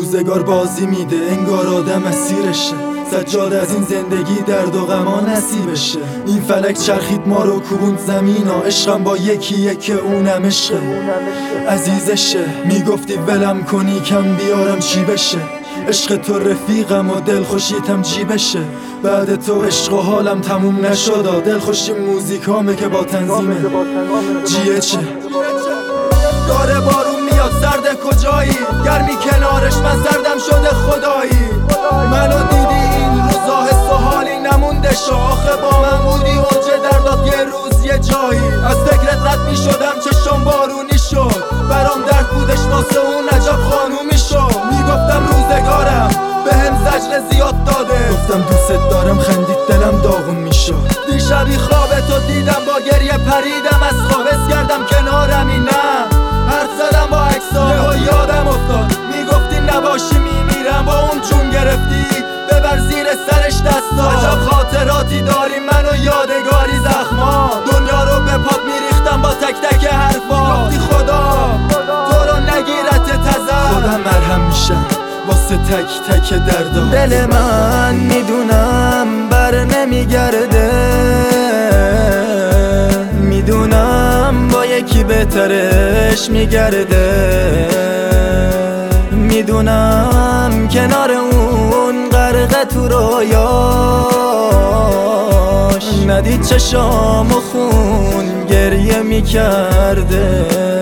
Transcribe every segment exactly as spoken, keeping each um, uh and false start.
روزگار بازی میده انگار آدم اسیرشه. سجاد از این زندگی درد و غما نصیبشه. این فلک چرخید ما رو کوبوند زمین ها. عشقم با یکیه که اونم عشقه عزیزشه. میگفتی ولم کنی کم بیارم چی بشه. عشق تو رفیقم و دلخوشیتم جیبشه. بعد تو عشق و حالم تموم نشد. دلخوشی موزیکامه که با تنظیمه جیه چه. داره بارون میاد سرده کجایی. گرمی کنارش من سردم شده خدایی. منو دیدی این روزا حس و حالی نمونده شو. آخه با من بودی اوجه دردات یه روز یه جایی. از فکرت رد میشدم چشم بارونی شد. برام درد بودش واسه اون عجب خانومی شد. میگفتم روزگارم به هم زجر زیاد داده. گفتم دوست دارم خندید دلم داغون میشد. دیشبی خوابتو دیدم با گریه پریدم از خواب. حس کردم کنارمی نه حرف زدم با عکس‌ها و یادم افتاد میگفتی نباشی میمیرم. با اون چون گرفتی ببر زیر سرش دستا. عجب خاطراتی داری من و یادگاری زخما. دنیا رو به پات میریختم با تک تک حرفا. گفتی خدا تو رو نگیرت تزر. خدا مرهم میشم واسه تک تک دردا. دل من میدونم بر نمیگرده. میدونم با یکی بهترش میگرده. میدونم کنار اون غرق تو رویاش. ندید چشام و خون گریه میکرده.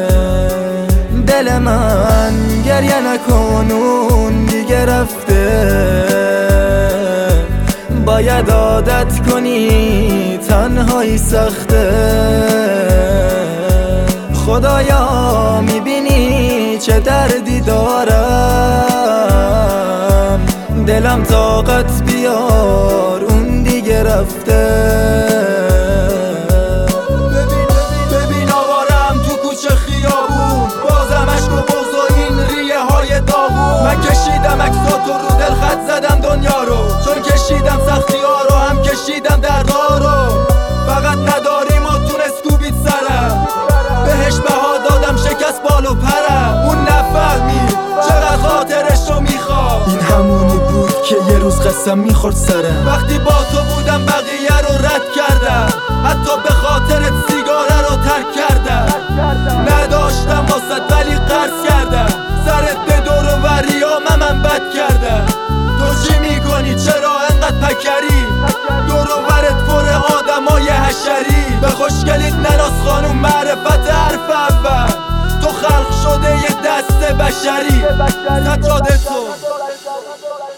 دل من گریه نکن اون دیگه رفته. باید عادت کنی تنهایی سخته. خدایا میبینی چه دردی دارم. دلم طاقت بیار اون دیگه رفته. ببین ببین آوارم تو کوچه خیابون. بازم عشق و بغض و این ریه های داغون. من کشیدم عکساتو رو دل خط زدم دنیا رو. چون کشیدم سختی ها رو هم کشیدم دردا رو. فقط نداریم و تونست کوبید سرم. بهش بها دادم شکست بال و پرم. اون نفهمی چقدر خاطرش رو میخواد. این همونی بود که یه روز قسم میخورد سرم. وقتی با تو بودم بقیه رو رد کردم. حتی به خاطرت سیگاره رو ترک کردم. نداشتم واسط ولی قرض کردم. سرت به دور و وریام من بد کردم. تو چی میکنی چرا انقدر پکری؟ دور و ورت پر آدمای حشری. به خوشگلیت نراز خانوم معرفت حرف اول. تو خلق شده یه دست بشری. سجاد تو